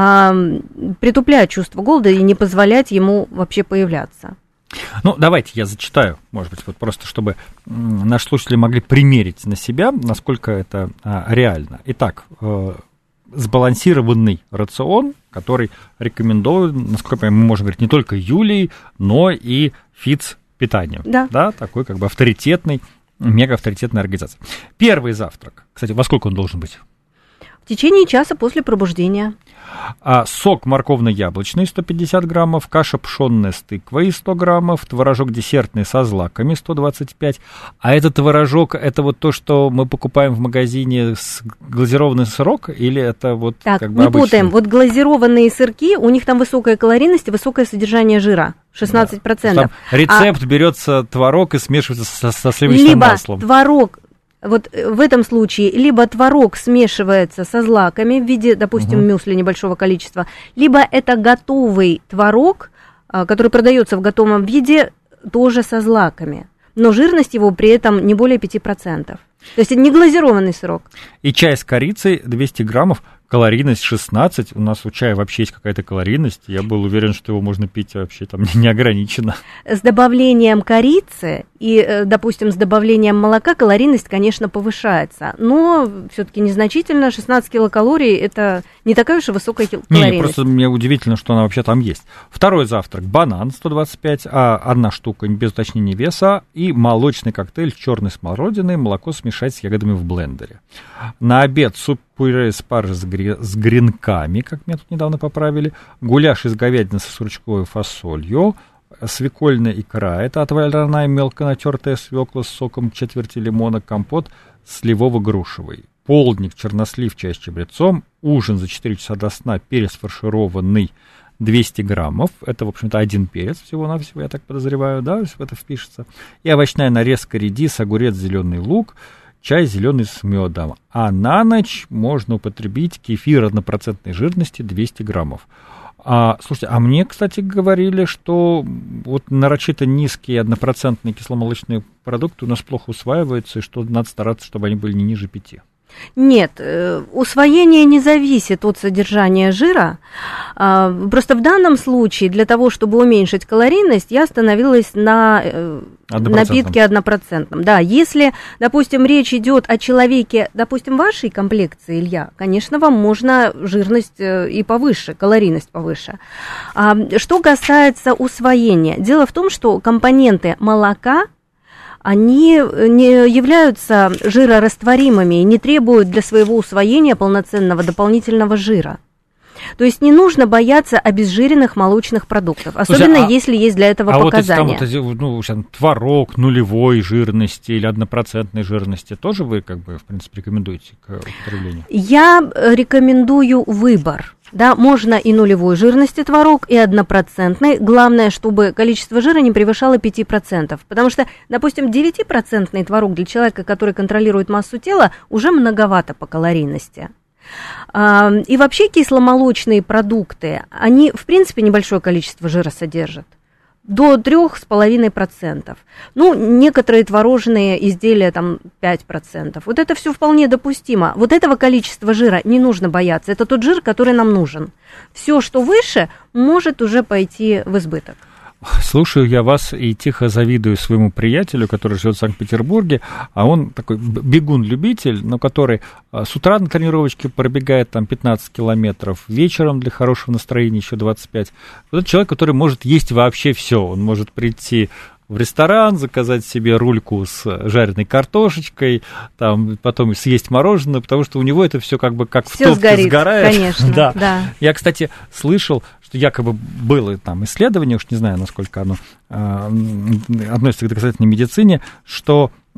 э, притуплять чувство голода и не позволять ему вообще появляться. Ну, давайте я зачитаю, может быть, вот просто чтобы наши слушатели могли примерить на себя, насколько это а, реально. Итак, э, сбалансированный рацион, который рекомендуем, насколько я понимаю, мы можем говорить не только Юлии, но и фитц-питанию. Да. Да, такой как бы авторитетный, мега-авторитетная организация. Первый завтрак. Кстати, во сколько он должен быть? В течение часа после пробуждения. А, сок морковно-яблочный сто пятьдесят граммов, каша пшенная с тыквой сто граммов, творожок десертный со злаками сто двадцать пять. А этот творожок, это вот то, что мы покупаем в магазине, с глазированный сырок, или это вот так, как бы не обычный? путаем. Вот глазированные сырки, у них там высокая калорийность и высокое содержание жира. шестнадцать процентов. Там рецепт, а... берется творог и смешивается со, со сливочным либо маслом. Либо творог. Вот в этом случае либо творог смешивается со злаками в виде, допустим, угу. мюсли небольшого количества, либо это готовый творог, который продается в готовом виде, тоже со злаками. Но жирность его при этом не более пяти процентов. То есть это не глазированный сырок. И чай с корицей двести граммов, калорийность шестнадцать. У нас у чая вообще есть какая-то калорийность. Я был уверен, что его можно пить вообще там неограниченно. С добавлением корицы и, допустим, с добавлением молока калорийность, конечно, повышается. Но все-таки незначительно. шестнадцать килокалорий – это не такая уж и высокая калорийность. Не, просто мне удивительно, что она вообще там есть. Второй завтрак – банан сто двадцать пять, а одна штука без уточнения веса, и молочный коктейль черной смородины, молоко смешать с ягодами в блендере. На обед суп-пюре спаржи с, гри... с гренками, как меня тут недавно поправили, гуляш из говядины со стручковой фасолью, свекольная икра, это отварная мелко натертая свекла с соком четверти лимона, компот сливово-грушевый, полдник, чернослив, чай с чабрецом, ужин за четыре часа до сна, перец фаршированный двести граммов, это, в общем-то, один перец всего-навсего, я так подозреваю, да, в это впишется, и овощная нарезка, редис, огурец, зеленый лук, чай зеленый с медом. А на ночь можно употребить кефир однопроцентной жирности двести граммов. А, слушайте, а мне, кстати, говорили, что вот нарочито низкие однопроцентные кисломолочные продукты у нас плохо усваиваются, и что надо стараться, чтобы они были не ниже пяти. Нет, усвоение не зависит от содержания жира. Просто в данном случае для того, чтобы уменьшить калорийность, я остановилась на напитке однопроцентном. Да, если, допустим, речь идет о человеке, допустим, вашей комплекции, Илья, конечно, вам можно жирность и повыше, калорийность повыше. Что касается усвоения, дело в том, что компоненты молока, они не являются жирорастворимыми и не требуют для своего усвоения полноценного дополнительного жира. То есть не нужно бояться обезжиренных молочных продуктов, особенно Слушай, а, если есть для этого а показания. А вот эти, ну, там, творог нулевой жирности или однопроцентной жирности тоже вы, как бы, в принципе, рекомендуете к употреблению? Я рекомендую выбор. Да, можно и нулевой жирности творог, и однопроцентный. Главное, чтобы количество жира не превышало пяти процентов. Потому что, допустим, девятипроцентный творог для человека, который контролирует массу тела, уже многовато по калорийности. И вообще кисломолочные продукты, они, в принципе, небольшое количество жира содержат. До трех с половиной процентов. Ну, некоторые творожные изделия там пять процентов. Вот это все вполне допустимо. Вот этого количества жира не нужно бояться. Это тот жир, который нам нужен. Все, что выше, может уже пойти в избыток. Слушаю я вас и тихо завидую своему приятелю, который живет в Санкт-Петербурге, а он такой бегун-любитель, но который с утра на тренировочке пробегает там пятнадцать километров, вечером для хорошего настроения еще двадцать пять. Вот это человек, который может есть вообще все. Он может прийти в ресторан, заказать себе рульку с жареной картошечкой, там, потом съесть мороженое, потому что у него это все как бы как всё в топке сгорит, сгорает. Конечно, да. да. Я, кстати, слышал, что якобы было там исследование, уж не знаю, насколько оно э, относится к доказательной медицине, что э,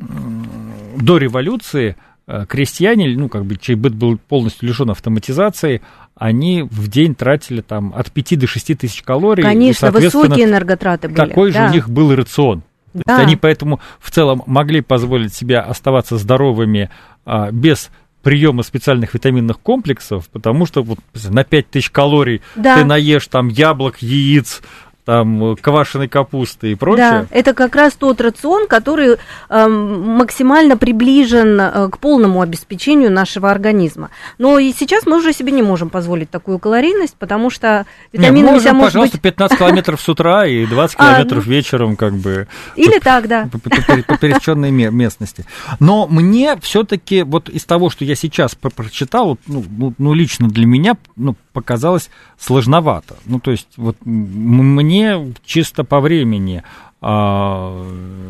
до революции э, крестьяне, ну, как бы, чей быт был полностью лишен автоматизации, они в день тратили там от пяти до шести тысяч калорий. Конечно, высокие энерготраты были. Такой да. же у них был рацион. Да. Они поэтому в целом могли позволить себе оставаться здоровыми а, без приема специальных витаминных комплексов, потому что вот на пять тысяч калорий да. ты наешь там яблок, яиц, там, квашеной капусты и прочее. Да, это как раз тот рацион, который э, максимально приближен э, к полному обеспечению нашего организма. Но и сейчас мы уже себе не можем позволить такую калорийность, потому что витамины... Нет, можем, пожалуйста, быть... пятнадцать километров с утра и двадцать километров вечером, как бы... Или так, да. По пересеченной местности. Но мне все-таки вот из того, что я сейчас прочитал, ну, ну лично для меня, ну, показалось сложновато. Ну, то есть, вот мне чисто по времени а,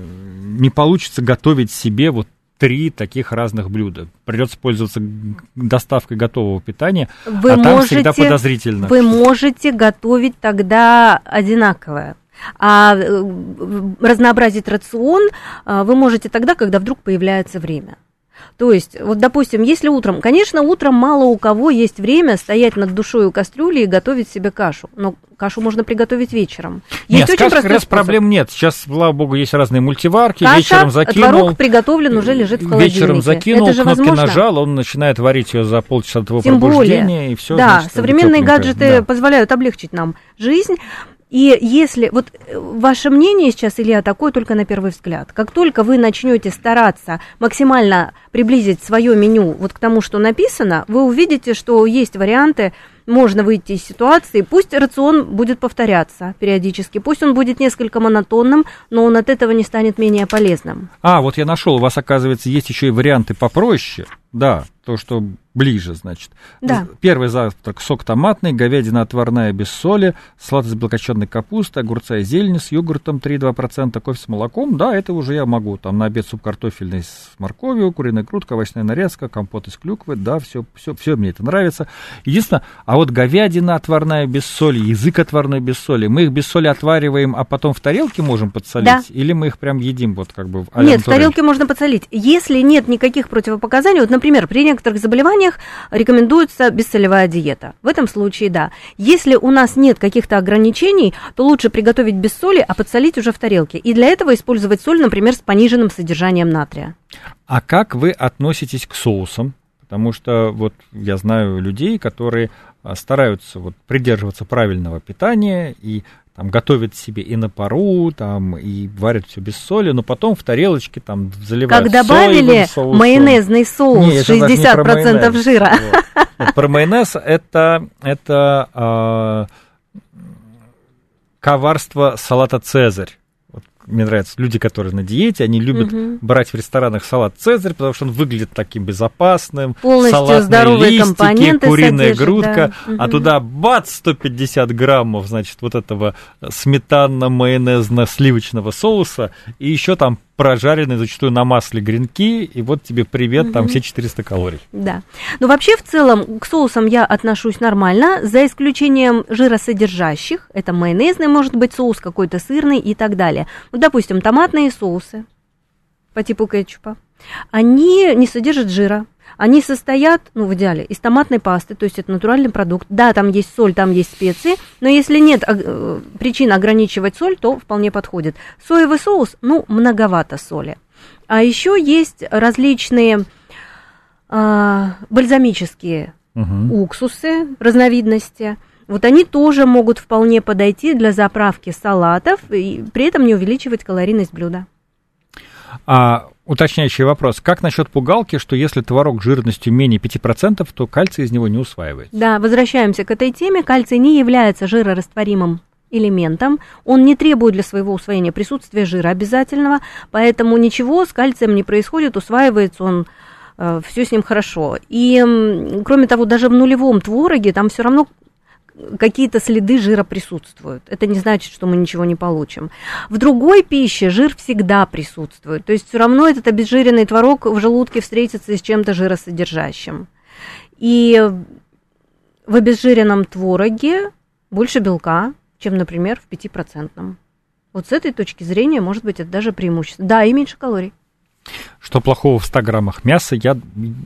не получится готовить себе вот три таких разных блюда. Придется пользоваться доставкой готового питания, вы а можете, там всегда подозрительно. Вы можете готовить тогда одинаковое. А разнообразить рацион вы можете тогда, когда вдруг появляется время. То есть, вот, допустим, если утром, конечно, утром мало у кого есть время стоять над душой у кастрюли и готовить себе кашу, но кашу можно приготовить вечером. Есть нет, очень с кашей как раз проблем нет. Сейчас, слава богу, есть разные мультиварки, каша, вечером закинул. Творог приготовлен, уже лежит в холодильнике. Вечером закинул, кнопки возможно? нажал, он начинает варить ее за полчаса до твоего пробуждения, более, и все. Да, значит, современные гаджеты да. позволяют облегчить нам жизнь. И если, вот ваше мнение сейчас, Илья, такое только на первый взгляд. Как только вы начнете стараться максимально приблизить свое меню вот к тому, что написано, вы увидите, что есть варианты, можно выйти из ситуации. Пусть рацион будет повторяться периодически, пусть он будет несколько монотонным, но он от этого не станет менее полезным. А, вот я нашел, у вас, оказывается, есть еще и варианты попроще. Да, то, что ближе, значит. Да. Первый завтрак: сок томатный, говядина отварная без соли, салат из белокочанной капусты, огурца и зелени с йогуртом три и два десятых процента, кофе с молоком. Да, это уже я могу. Там на обед суп картофельный с морковью, куриная грудка, овощная нарезка, компот из клюквы. Да, все, все, все мне это нравится. Единственное, а вот говядина отварная без соли, язык отварной без соли, мы их без соли отвариваем, а потом в тарелке можем подсолить? Да. Или мы их прям едим вот как бы в Нет, в тарелке можно подсолить. Если нет никаких противопоказаний, вот, например, при некоторых заболеваниях рекомендуется бессолевая диета. В этом случае, да. Если у нас нет каких-то ограничений, то лучше приготовить без соли, а подсолить уже в тарелке. И для этого использовать соль, например, с пониженным содержанием натрия. А как вы относитесь к соусам? Потому что вот я знаю людей, которые стараются вот придерживаться правильного питания и там готовят себе и на пару, там, и варят все без соли, но потом в тарелочке там заливают как добавили соевым майонезный соус, не, шестьдесят процентов жира. Вот. Нет, про майонез это, это а, коварство салата «Цезарь». Вот, мне нравятся люди, которые на диете, они любят угу. брать в ресторанах салат «Цезарь», потому что он выглядит таким безопасным. Полностью здоровые листики, компоненты куриная содержит, грудка, да. а угу. туда бац, сто пятьдесят граммов, значит, вот этого сметанно-майонезно-сливочного соуса, и еще там прожаренные зачастую на масле гренки, и вот тебе привет, там угу. все четыреста калорий. Да. Но вообще в целом к соусам я отношусь нормально, за исключением жиросодержащих. Это майонезный, может быть, соус какой-то сырный и так далее. Вот, допустим, томатные соусы по типу кетчупа, они не содержат жира. Они состоят, ну, в идеале, из томатной пасты, то есть это натуральный продукт. Да, там есть соль, там есть специи, но если нет э, причин ограничивать соль, то вполне подходит. Соевый соус, ну, многовато соли. А еще есть различные э, бальзамические угу. уксусы, разновидности. Вот они тоже могут вполне подойти для заправки салатов и при этом не увеличивать калорийность блюда. А уточняющий вопрос. Как насчет пугалки, что если творог жирностью менее пяти процентов, то кальций из него не усваивается? Да, возвращаемся к этой теме. Кальций не является жирорастворимым элементом. Он не требует для своего усвоения присутствия жира обязательного, поэтому ничего с кальцием не происходит, усваивается он, э, все с ним хорошо. И, э, кроме того, даже в нулевом твороге там все равно какие-то следы жира присутствуют. Это не значит, что мы ничего не получим. В другой пище жир всегда присутствует. То есть все равно этот обезжиренный творог в желудке встретится с чем-то жиросодержащим. И в обезжиренном твороге больше белка, чем, например, в пятипроцентном. Вот с этой точки зрения, может быть, это даже преимущество. Да, и меньше калорий. Что плохого в ста граммах мяса? Я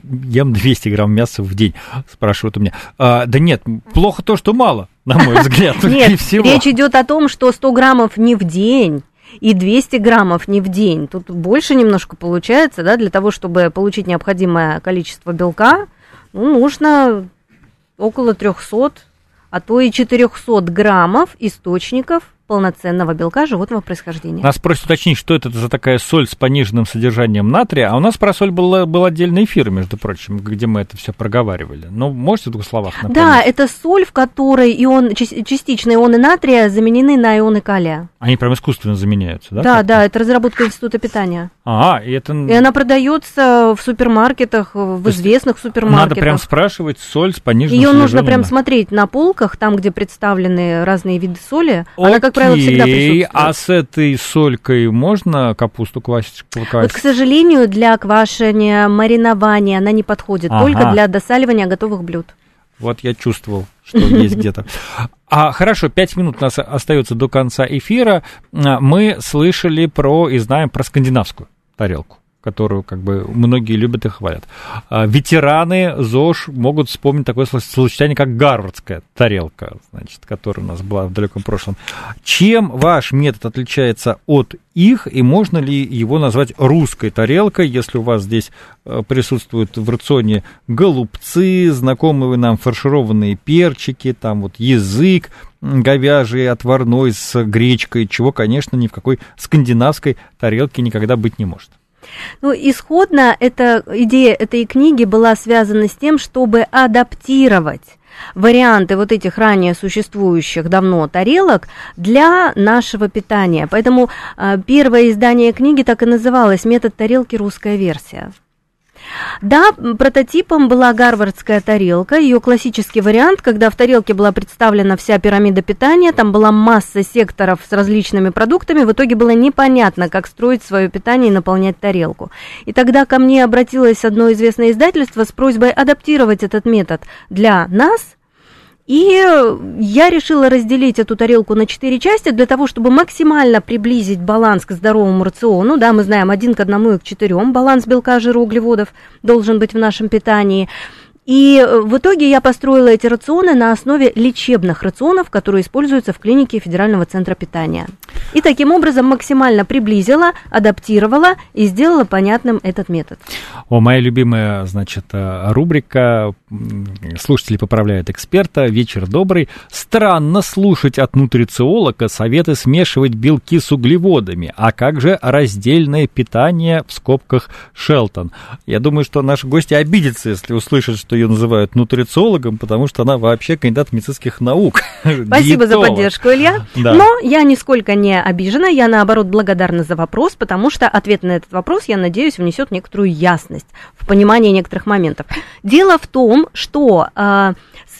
ем двести грамм мяса в день, спрашивают у меня. А, да нет, плохо то, что мало, на мой взгляд. Нет, речь идет о том, что сто граммов не в день и двести граммов не в день. Тут больше немножко получается, да, для того, чтобы получить необходимое количество белка, ну, нужно около трехсот, а то и четырехсот граммов источников полноценного белка животного происхождения. Нас просят уточнить, что это за такая соль с пониженным содержанием натрия, а у нас про соль был, был отдельный эфир, между прочим, где мы это все проговаривали. Ну, можете в двух словах напомнить? Да, это соль, в которой ион, частично ионы натрия заменены на ионы калия. Они прям искусственно заменяются, да? Да, как-то? Да, это разработка Института питания. А, и это... И она продается в супермаркетах, в известных супермаркетах. Надо прям спрашивать соль с пониженным Ее содержанием. нужно прям смотреть на полках, там, где представлены разные виды соли. Окей. Она, как правило, всегда присутствует. А с этой солькой можно капусту квасить? Вот, к сожалению, для квашения, маринования она не подходит, ага. только для досаливания готовых блюд. Вот я чувствовал, что есть где-то. А, хорошо, пять минут у нас остается до конца эфира. Мы слышали про и знаем про скандинавскую тарелку, которую как бы многие любят и хвалят. А, ветераны ЗОЖ могут вспомнить такое словосочетание, как гарвардская тарелка, значит, которая у нас была в далеком прошлом. Чем ваш метод отличается от их, и можно ли его назвать русской тарелкой, если у вас здесь присутствуют в рационе голубцы, знакомые нам фаршированные перчики, там вот язык говяжий, отварной с гречкой, чего, конечно, ни в какой скандинавской тарелке никогда быть не может. Ну, исходно эта идея этой книги была связана с тем, чтобы адаптировать варианты вот этих ранее существующих давно тарелок для нашего питания. Поэтому э, первое издание книги так и называлось «Метод тарелки. Русская версия». Да, прототипом была гарвардская тарелка, ее классический вариант, когда в тарелке была представлена вся пирамида питания, там была масса секторов с различными продуктами, в итоге было непонятно, как строить свое питание и наполнять тарелку. И тогда ко мне обратилось одно известное издательство с просьбой адаптировать этот метод для нас. И я решила разделить эту тарелку на четыре части для того, чтобы максимально приблизить баланс к здоровому рациону. Да, мы знаем один к одному и к четырем баланс белка, жира, углеводов должен быть в нашем питании. И в итоге я построила эти рационы на основе лечебных рационов, которые используются в клинике Федерального центра питания. И таким образом максимально приблизила, адаптировала и сделала понятным этот метод. О, моя любимая, значит, рубрика «Слушатели поправляют эксперта. Вечер добрый». Странно слушать от нутрициолога советы смешивать белки с углеводами. А как же раздельное питание в скобках Шелтон? Я думаю, что наши гости обидятся, если услышат, что ее называют нутрициологом, потому что она вообще кандидат медицинских наук. Спасибо за поддержку, Илья. Да. Но я нисколько не обижена, я, наоборот, благодарна за вопрос, потому что ответ на этот вопрос, я надеюсь, внесет некоторую ясность в понимание некоторых моментов. Дело в том, что э,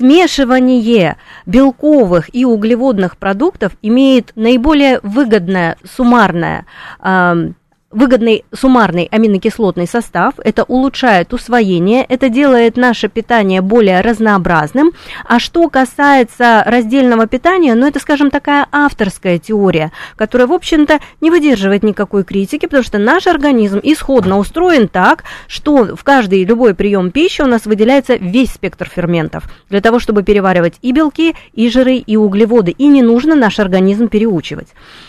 смешивание белковых и углеводных продуктов имеет наиболее выгодное суммарное э, выгодный суммарный аминокислотный состав, это улучшает усвоение, это делает наше питание более разнообразным. А что касается раздельного питания, ну это, скажем, такая авторская теория, которая, в общем-то, не выдерживает никакой критики, потому что наш организм исходно устроен так, что в каждый любой прием пищи у нас выделяется весь спектр ферментов для того, чтобы переваривать и белки, и жиры, и углеводы, и не нужно наш организм переучивать.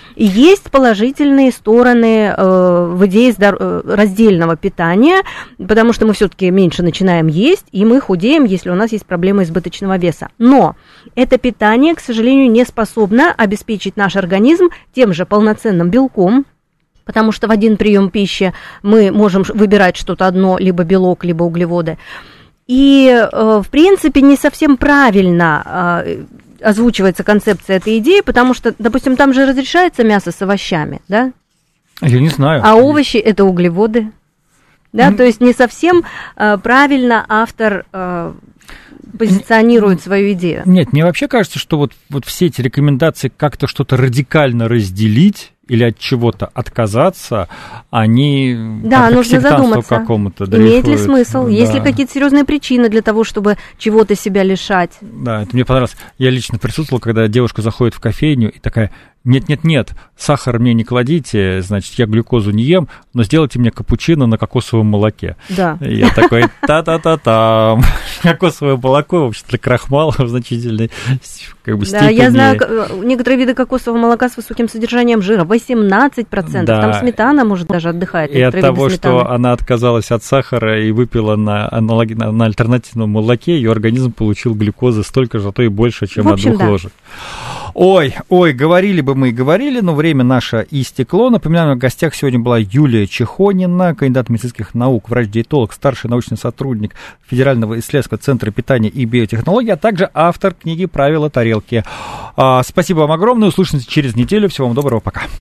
Есть положительные стороны э, в идее здор- раздельного питания, потому что мы все-таки меньше начинаем есть, и мы худеем, если у нас есть проблемы избыточного веса. Но это питание, к сожалению, не способно обеспечить наш организм тем же полноценным белком, потому что в один прием пищи мы можем выбирать что-то одно, либо белок, либо углеводы. И, э, в принципе, не совсем правильно э, озвучивается концепция этой идеи, потому что, допустим, там же разрешается мясо с овощами, да? Я не знаю. А овощи – это углеводы, да? Mm-hmm. То есть не совсем э, правильно автор э, позиционирует свою идею. Нет, мне вообще кажется, что вот, вот все эти рекомендации как-то что-то радикально разделить или от чего-то отказаться, они да, как нужно к сектантству задуматься, какому-то имеет дрейфуют. ли смысл, Да. есть ли какие-то серьезные причины для того, чтобы чего-то себя лишать. Да, это мне понравилось. Я лично присутствовал, когда девушка заходит в кофейню и такая: нет-нет-нет, сахар мне не кладите, значит, я глюкозу не ем, но сделайте мне капучино на кокосовом молоке. Да. И я такой: та-та-та-там. Кокосовое молоко, вообще-то, крахмал в значительной как бы, степени. Да, я знаю некоторые виды кокосового молока с высоким содержанием жира, восемнадцать процентов. Да. Там сметана, может, даже отдыхает. И от того, что она отказалась от сахара и выпила на, аналоги, на, на альтернативном молоке, ее организм получил глюкозы столько же, а то и больше, чем в общем, от двух да. ложек. Ой, ой, говорили бы мы и говорили, но время наше истекло. Напоминаю, в гостях сегодня была Юлия Чехонина, кандидат медицинских наук, врач-диетолог, старший научный сотрудник Федерального исследовательского центра питания и биотехнологий, а также автор книги «Правила тарелки». А, спасибо вам огромное, услышимся через неделю. Всего вам доброго, пока.